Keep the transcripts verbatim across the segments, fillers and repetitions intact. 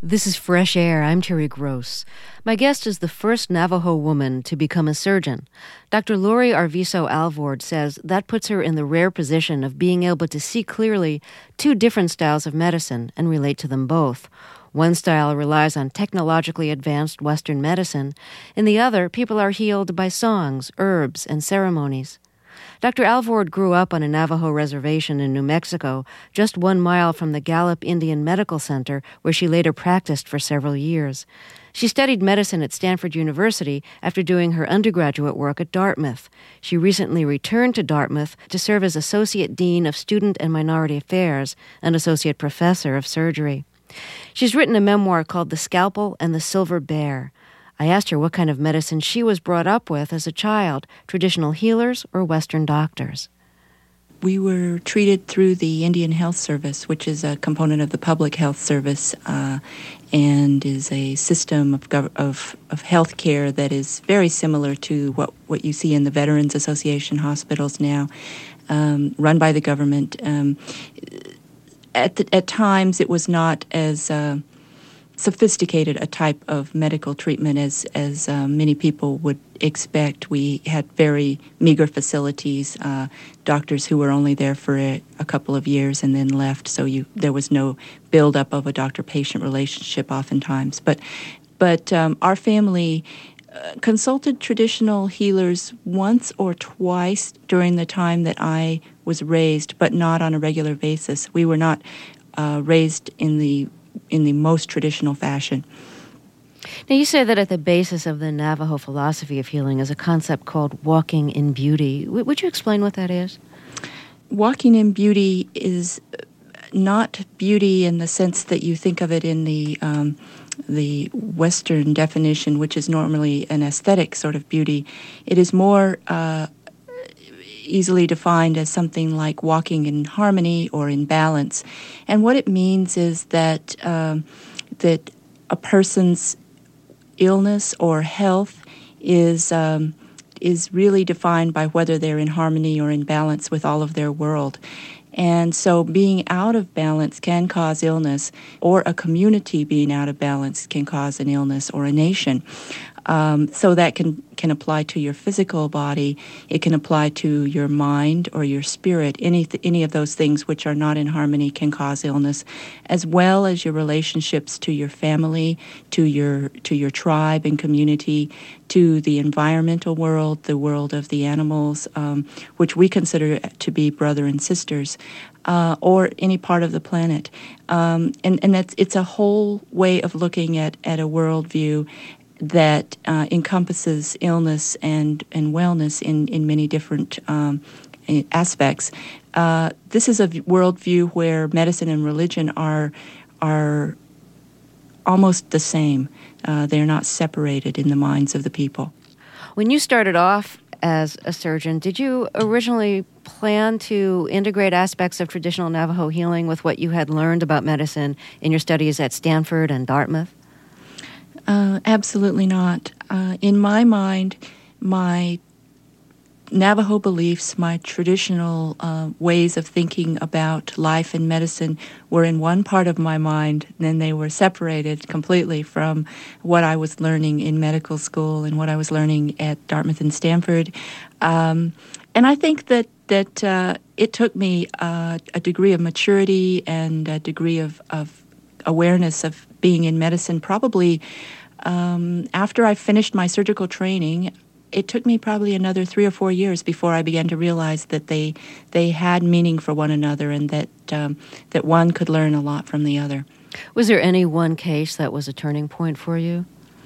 This is Fresh Air. I'm Terry Gross. My guest is the first Navajo woman to become a surgeon. Doctor Lori Arvizo Alvord says that puts her in the rare position of being able to see clearly two different styles of medicine and relate to them both. One style relies on technologically advanced Western medicine. In the other, people are healed by songs, herbs, and ceremonies. Doctor Alvord grew up on a Navajo reservation in New Mexico, just one mile from the Gallup Indian Medical Center, where she later practiced for several years. She studied medicine at Stanford University after doing her undergraduate work at Dartmouth. She recently returned to Dartmouth to serve as Associate Dean of Student and Minority Affairs and Associate Professor of Surgery. She's written a memoir called The Scalpel and the Silver Bear. I asked her what kind of medicine she was brought up with as a child, traditional healers or Western doctors. We were treated through the Indian Health Service, which is a component of the Public Health Service uh, and is a system of, gov- of of health care that is very similar to what, what you see in the Veterans Association hospitals now, um, run by the government. Um, at, the, at times, it was not as Uh, sophisticated a type of medical treatment as as uh, many people would expect. We had very meager facilities, uh, doctors who were only there for a, a couple of years and then left, so you there was no buildup of a doctor-patient relationship oftentimes. But but um, our family uh, consulted traditional healers once or twice during the time that I was raised, but not on a regular basis. We were not uh, raised in the in the most traditional fashion. Now, you say that at the basis of the Navajo philosophy of healing is a concept called walking in beauty. W- would you explain what that is? Walking in beauty is not beauty in the sense that you think of it in the um, the Western definition, which is normally an aesthetic sort of beauty. It is more uh, easily defined as something like walking in harmony or in balance. And what it means is that um, that a person's illness or health is um, is really defined by whether they're in harmony or in balance with all of their world. And so being out of balance can cause illness, or a community being out of balance can cause an illness, or a nation. Um, so that can, can apply to your physical body. It can apply to your mind or your spirit. Any th- any of those things which are not in harmony can cause illness, as well as your relationships to your family, to your to your tribe and community, to the environmental world, the world of the animals, um, which we consider to be brother and sisters, uh, or any part of the planet. Um, and and that's it's a whole way of looking at, at a worldview that uh, encompasses illness and, and wellness in, in many different um, aspects. Uh, this is a worldview where medicine and religion are are almost the same. Uh, they're not separated in the minds of the people. When you started off as a surgeon, did you originally plan to integrate aspects of traditional Navajo healing with what you had learned about medicine in your studies at Stanford and Dartmouth? Uh, absolutely not. Uh, in my mind, my Navajo beliefs, my traditional uh, ways of thinking about life and medicine were in one part of my mind, then they were separated completely from what I was learning in medical school and what I was learning at Dartmouth and Stanford. Um, and I think that, that uh, it took me uh, a degree of maturity and a degree of, of awareness of being in medicine. Probably um, after I finished my surgical training, it took me probably another three or four years before I began to realize that they they had meaning for one another, and that um, that one could learn a lot from the other. Was there any one case that was a turning point for you?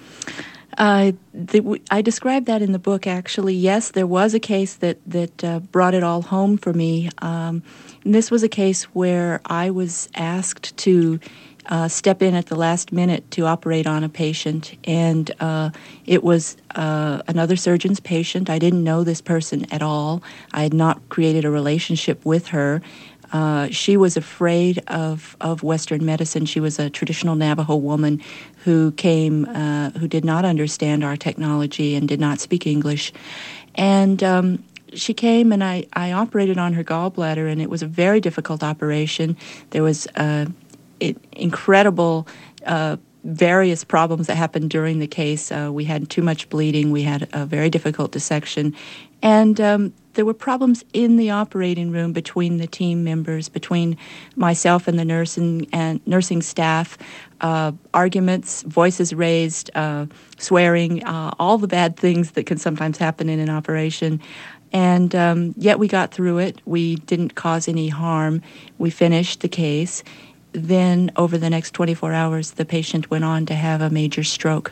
Uh, the, I described that in the book, actually. Yes, there was a case that, that uh, brought it all home for me. Um, and this was a case where I was asked to uh, step in at the last minute to operate on a patient, and uh, it was uh, another surgeon's patient. I didn't know this person at all. I had not created a relationship with her. Uh, she was afraid of, of Western medicine. She was a traditional Navajo woman who came, uh, who did not understand our technology and did not speak English. And um, she came and I, I operated on her gallbladder, and it was a very difficult operation. There was uh, it, incredible uh, various problems that happened during the case. Uh, we had too much bleeding. We had a very difficult dissection. And um, there were problems in the operating room between the team members, between myself and the nursing and nursing staff, uh, arguments, voices raised, uh, swearing, uh, all the bad things that can sometimes happen in an operation. And um, yet we got through it. We didn't cause any harm. We finished the case. Then over the next twenty-four hours, the patient went on to have a major stroke.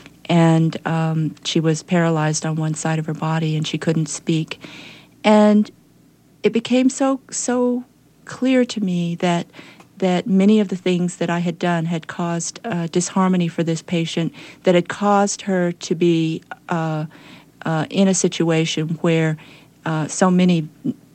And um, she was paralyzed on one side of her body, and she couldn't speak. And it became so so clear to me that that many of the things that I had done had caused uh, disharmony for this patient, that had caused her to be uh, uh, in a situation where uh, so many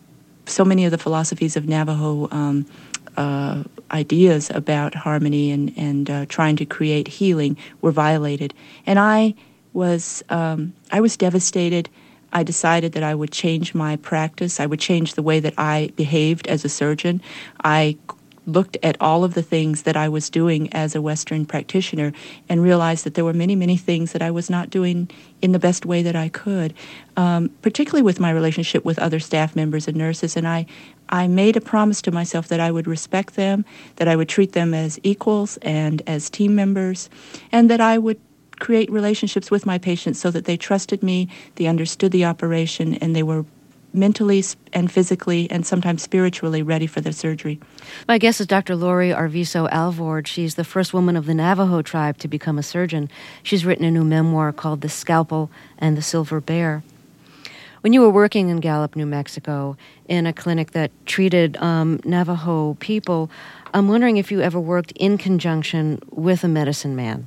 so many of the philosophies of Navajo um, uh, ideas about harmony and, and uh, trying to create healing were violated. And I was um, I was devastated. I decided that I would change my practice. I would change the way that I behaved as a surgeon. I looked at all of the things that I was doing as a Western practitioner and realized that there were many, many things that I was not doing in the best way that I could, um, particularly with my relationship with other staff members and nurses. And I, I made a promise to myself that I would respect them, that I would treat them as equals and as team members, and that I would create relationships with my patients so that they trusted me, they understood the operation, and they were mentally and physically and sometimes spiritually ready for the surgery. My guest is Doctor Lori Arvizo Alvord. She's the first woman of the Navajo tribe to become a surgeon. She's written a new memoir called The Scalpel and the Silver Bear. When you were working in Gallup, New Mexico, in a clinic that treated um, Navajo people, I'm wondering if you ever worked in conjunction with a medicine man.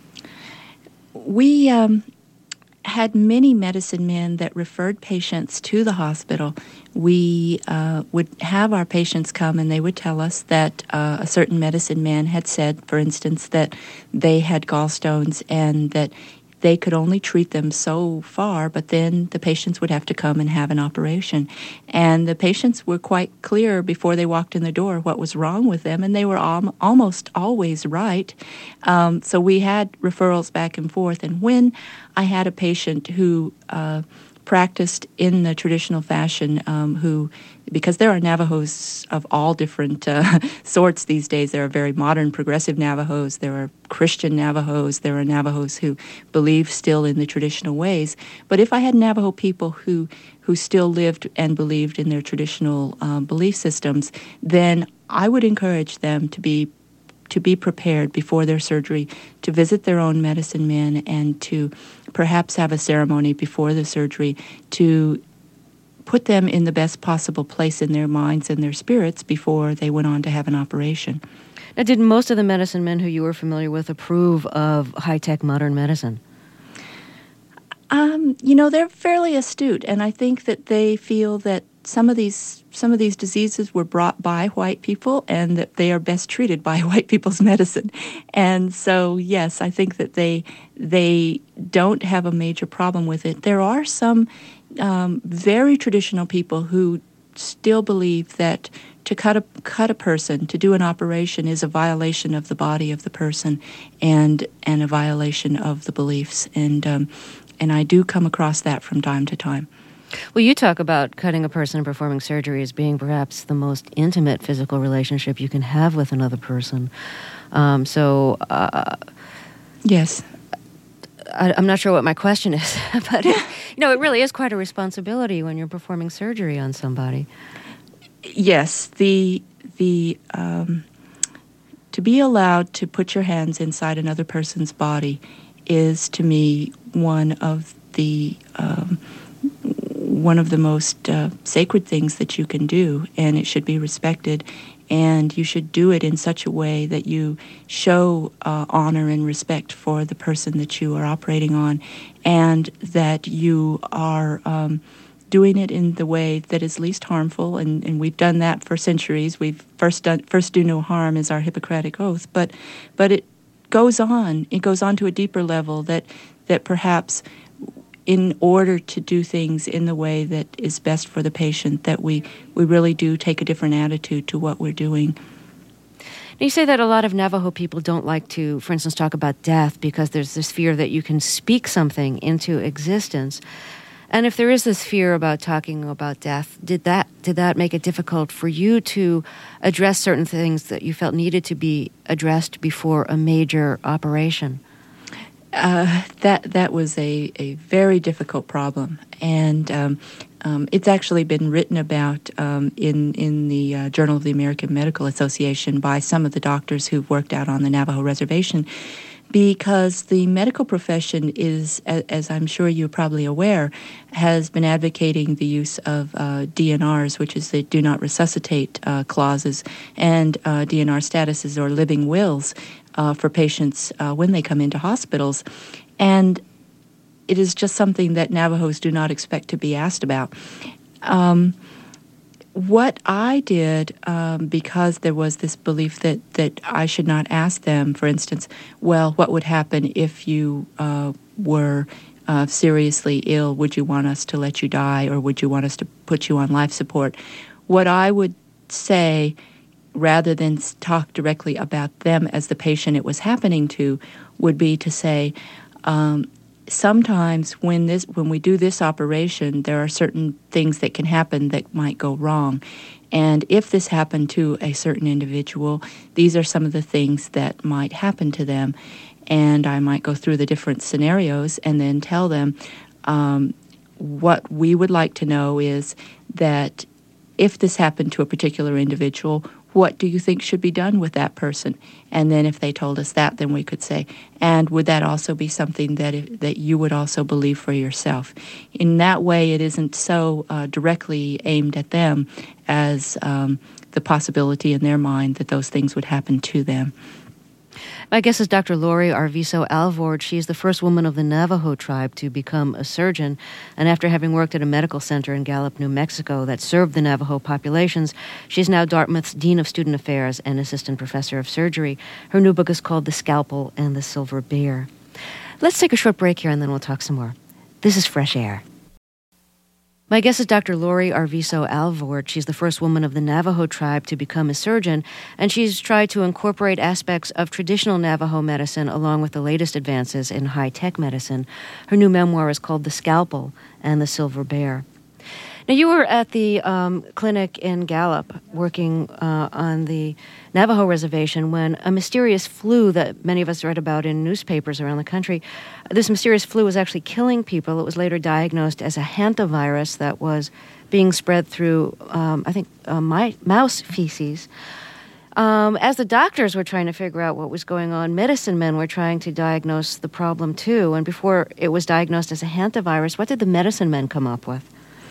We um, had many medicine men that referred patients to the hospital. We uh, would have our patients come and they would tell us that uh, a certain medicine man had said, for instance, that they had gallstones and that they could only treat them so far, but then the patients would have to come and have an operation. And the patients were quite clear before they walked in the door what was wrong with them, and they were al- almost always right. Um, so we had referrals back and forth. And when I had a patient who uh, practiced in the traditional fashion, um, who, because there are Navajos of all different uh, sorts these days. There are very modern, progressive Navajos. There are Christian Navajos. There are Navajos who believe still in the traditional ways. But if I had Navajo people who, who still lived and believed in their traditional uh, belief systems, then I would encourage them to be to be prepared before their surgery, to visit their own medicine men, and to perhaps have a ceremony before the surgery to put them in the best possible place in their minds and their spirits before they went on to have an operation. Now, did most of the medicine men who you were familiar with approve of high-tech modern medicine? Um, you know, they're fairly astute, and I think that they feel that some of these some of these diseases were brought by white people and that they are best treated by white people's medicine. And so, yes, I think that they they don't have a major problem with it. There are some um, very traditional people who still believe that to cut a cut a person, to do an operation, is a violation of the body of the person and and a violation of the beliefs. And um, and I do come across that from time to time. Well, you talk about cutting a person and performing surgery as being perhaps the most intimate physical relationship you can have with another person. Um, so, uh, yes, I, I'm not sure what my question is, but it, you know, it really is quite a responsibility when you're performing surgery on somebody. Yes, the the um, to be allowed to put your hands inside another person's body is, to me, one of the um, one of the most uh, sacred things that you can do, and it should be respected. And you should do it in such a way that you show uh, honor and respect for the person that you are operating on, and that you are um, doing it in the way that is least harmful. And, and we've done that for centuries. We've first done first do no harm is our Hippocratic oath, but but it goes on. It goes on to a deeper level that that perhaps, in order to do things in the way that is best for the patient, that we, we really do take a different attitude to what we're doing. Now, you say that a lot of Navajo people don't like to, for instance, talk about death because there's this fear that you can speak something into existence. And if there is this fear about talking about death, did that did that make it difficult for you to address certain things that you felt needed to be addressed before a major operation? Uh, that that was a, a very difficult problem, and um, um, it's actually been written about um, in in the uh, Journal of the American Medical Association by some of the doctors who've worked out on the Navajo reservation, because the medical profession is, as I'm sure you're probably aware, has been advocating the use of uh, D N Rs, which is the do not resuscitate uh, clauses, and uh, D N R statuses or living wills uh, for patients uh, when they come into hospitals. And it is just something that Navajos do not expect to be asked about. Um, What I did, um, because there was this belief that, that I should not ask them, for instance, well, what would happen if you uh, were uh, seriously ill? Would you want us to let you die, or would you want us to put you on life support? What I would say, rather than talk directly about them as the patient it was happening to, would be to say, um, sometimes when this when we do this operation, there are certain things that can happen that might go wrong. And if this happened to a certain individual, these are some of the things that might happen to them. And I might go through the different scenarios and then tell them um, what we would like to know is that if this happened to a particular individual, what do you think should be done with that person? And then if they told us that, then we could say, and would that also be something that if, that you would also believe for yourself? In that way, it isn't so uh, directly aimed at them as um, the possibility in their mind that those things would happen to them. My guest is Doctor Lori Arvizo Alvord. She's the first woman of the Navajo tribe to become a surgeon. And after having worked at a medical center in Gallup, New Mexico that served the Navajo populations, she's now Dartmouth's Dean of Student Affairs and Assistant Professor of Surgery. Her new book is called The Scalpel and the Silver Bear. Let's take a short break here and then we'll talk some more. This is Fresh Air. My guest is Doctor Lori Arvizo Alvord. She's the first woman of the Navajo tribe to become a surgeon, and she's tried to incorporate aspects of traditional Navajo medicine along with the latest advances in high-tech medicine. Her new memoir is called The Scalpel and the Silver Bear. Now, you were at the um, clinic in Gallup working uh, on the Navajo reservation when a mysterious flu that many of us read about in newspapers around the country, this mysterious flu was actually killing people. It was later diagnosed as a hantavirus that was being spread through, um, I think, uh, my, mouse feces. Um, as the doctors were trying to figure out what was going on, medicine men were trying to diagnose the problem too. And before it was diagnosed as a hantavirus, what did the medicine men come up with?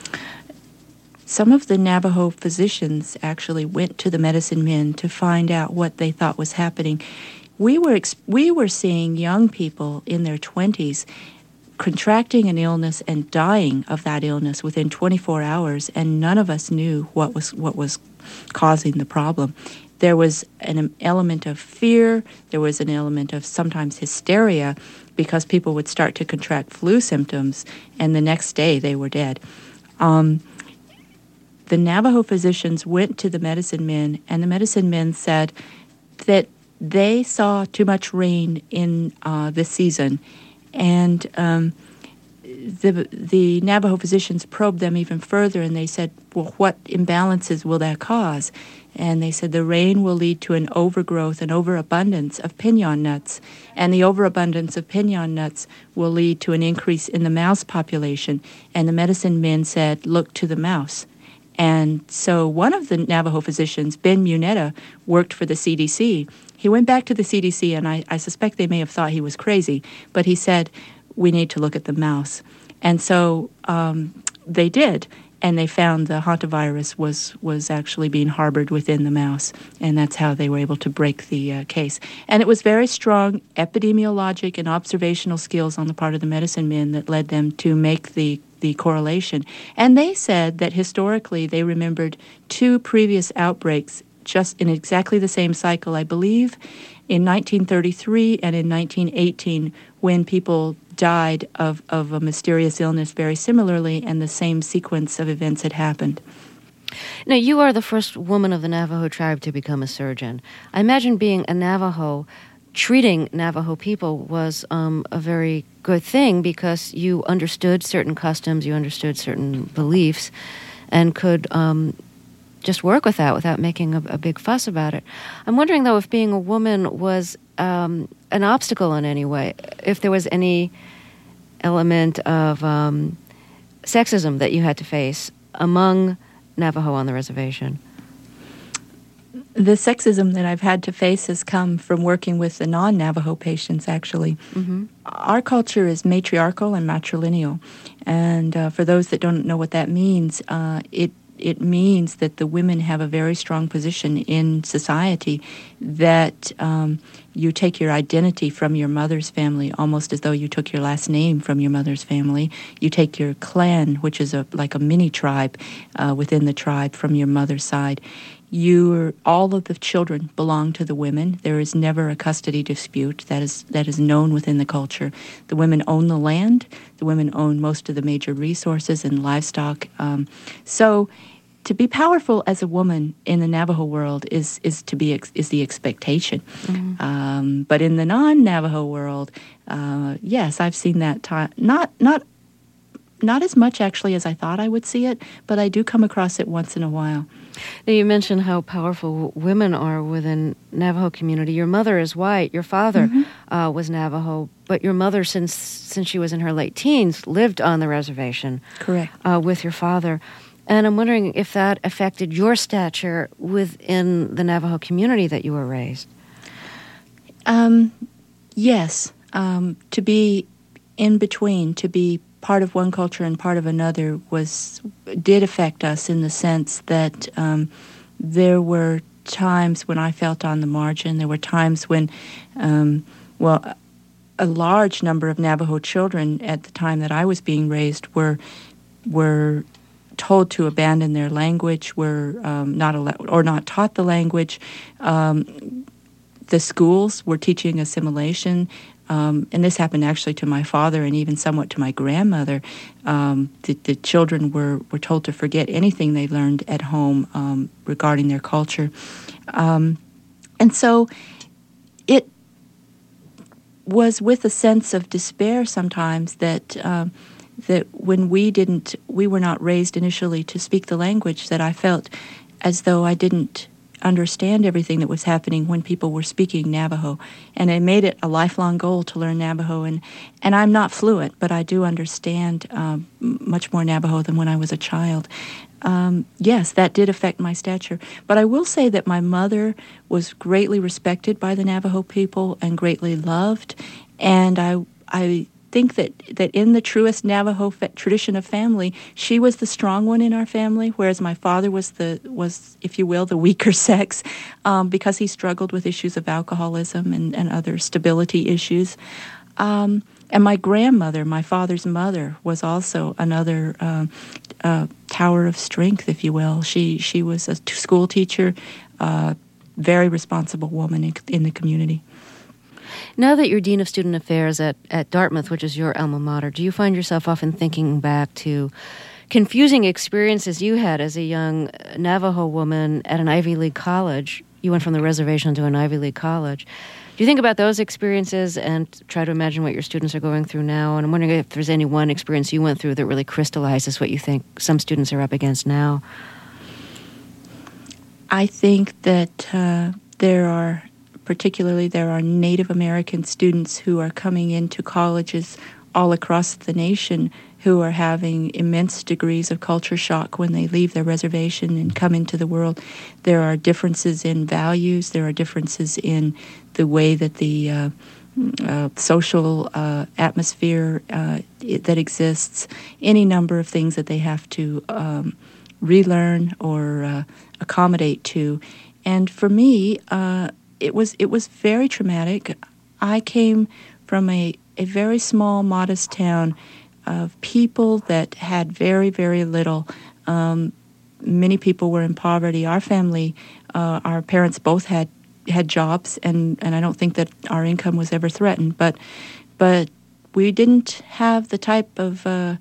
Some of the Navajo physicians actually went to the medicine men to find out what they thought was happening. We were ex- we were seeing young people in their twenties contracting an illness and dying of that illness within twenty-four hours, and none of us knew what was what was causing the problem. There was an element of fear. There was an element of sometimes hysteria because people would start to contract flu symptoms, and the next day they were dead. Um, The Navajo physicians went to the medicine men, and the medicine men said that they saw too much rain in uh, this season. And um, the the Navajo physicians probed them even further, and they said, well, what imbalances will that cause? And they said the rain will lead to an overgrowth, an overabundance of pinon nuts, and the overabundance of pinon nuts will lead to an increase in the mouse population. And the medicine men said, look to the mouse. And so one of the Navajo physicians, Ben Muneta, worked for the C D C. He went back to the C D C, and I, I suspect they may have thought he was crazy, but he said, we need to look at the mouse. And so um, they did, and they found the hantavirus was, was actually being harbored within the mouse, and that's how they were able to break the uh, case. And it was very strong epidemiologic and observational skills on the part of the medicine men that led them to make the the correlation. And they said that historically they remembered two previous outbreaks just in exactly the same cycle, I believe, in nineteen thirty-three and in nineteen eighteen, when people died of, of a mysterious illness very similarly, and the same sequence of events had happened. Now, you are the first woman of the Navajo tribe to become a surgeon. I imagine being a Navajo, treating Navajo people was um, a very good thing because you understood certain customs, you understood certain beliefs, and could um, just work with that without making a, a big fuss about it. I'm wondering, though, if being a woman was um, an obstacle in any way, if there was any element of um, sexism that you had to face among Navajo on the reservation. The sexism that I've had to face has come from working with the non-Navajo patients, actually. Mm-hmm. Our culture is matriarchal and matrilineal. And uh, for those that don't know what that means, uh, it it means that the women have a very strong position in society, that um, you take your identity from your mother's family almost as though you took your last name from your mother's family. You take your clan, which is a like a mini tribe uh, within the tribe, from your mother's side. You, all of the children belong to the women. There is never a custody dispute. That is that is known within the culture. The women own the land. The women own most of the major resources and livestock. Um, so, to be powerful as a woman in the Navajo world is is to be ex- is the expectation. Mm-hmm. Um, but in the non-Navajo world, uh, yes, I've seen that time. Not not not as much actually as I thought I would see it, but I do come across it once in a while. Now, you mentioned how powerful women are within Navajo community. Your mother is white. Your father mm-hmm. uh, was Navajo, but your mother, since since she was in her late teens, lived on the reservation. Correct. Uh, with your father. And I'm wondering if that affected your stature within the Navajo community that you were raised. Um, yes. Um, to be in between, to be part of one culture and part of another was did affect us in the sense that um, there were times when I felt on the margin. There were times when, um, well, a large number of Navajo children at the time that I was being raised were were told to abandon their language, were um, not allowed or not taught the language. Um, the schools were teaching assimilation. Um, and this happened actually to my father and even somewhat to my grandmother. Um, the, the children were, were told to forget anything they learned at home um, regarding their culture. Um, and so it was with a sense of despair sometimes that um, that when we didn't, we were not raised initially to speak the language, that I felt as though I didn't understand everything that was happening when people were speaking Navajo. And I made it a lifelong goal to learn Navajo. And, and I'm not fluent, but I do understand um, much more Navajo than when I was a child. Um, yes, that did affect my stature. But I will say that my mother was greatly respected by the Navajo people and greatly loved. And I I think that, that in the truest Navajo fa- tradition of family, she was the strong one in our family, whereas my father was the was, if you will, the weaker sex, um, because he struggled with issues of alcoholism and, and other stability issues. Um, and my grandmother, my father's mother, was also another uh, uh, tower of strength, if you will. She she was a t- school teacher, uh, very responsible woman in, in the community. Now that you're Dean of Student Affairs at, at Dartmouth, which is your alma mater, do you find yourself often thinking back to confusing experiences you had as a young Navajo woman at an Ivy League college? You went from the reservation to an Ivy League college. Do you think about those experiences and try to imagine what your students are going through now? And I'm wondering if there's any one experience you went through that really crystallizes what you think some students are up against now. I think that uh, there are... Particularly, there are Native American students who are coming into colleges all across the nation who are having immense degrees of culture shock when they leave their reservation and come into the world. There are differences in values. There are differences in the way that the uh, uh, social uh, atmosphere uh, it, that exists, any number of things that they have to um, relearn or uh, accommodate to. And for me, uh, It was it was very traumatic. I came from a, a very small, modest town of people that had very, very little. Um, many people were in poverty. Our family, uh, our parents both had, had jobs, and, and I don't think that our income was ever threatened. But but we didn't have the type of uh,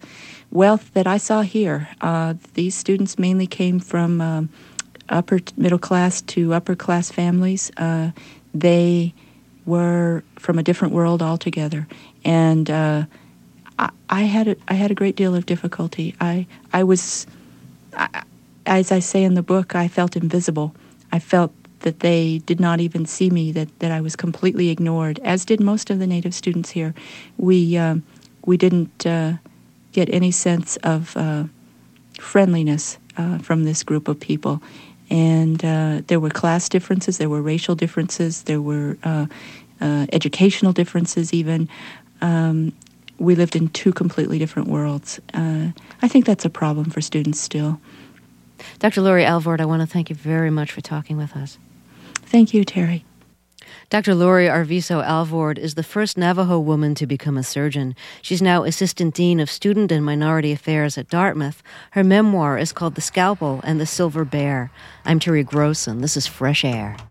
wealth that I saw here. Uh, these students mainly came from um, upper middle class to upper class families. Uh, they were from a different world altogether, and uh, I, I had a, I had a great deal of difficulty. I I was, I, as I say in the book, I felt invisible. I felt that they did not even see me, that, that I was completely ignored, as did most of the Native students here. We um, we didn't uh, get any sense of uh, friendliness uh, from this group of people. And uh, there were class differences, there were racial differences, there were uh, uh, educational differences even. Um, we lived in two completely different worlds. Uh, I think that's a problem for students still. Doctor Laurie Alvord, I want to thank you very much for talking with us. Thank you, Terry. Doctor Laurie Arvizo Alvord is the first Navajo woman to become a surgeon. She's now Assistant Dean of Student and Minority Affairs at Dartmouth. Her memoir is called The Scalpel and the Silver Bear. I'm Terry Gross, and this is Fresh Air.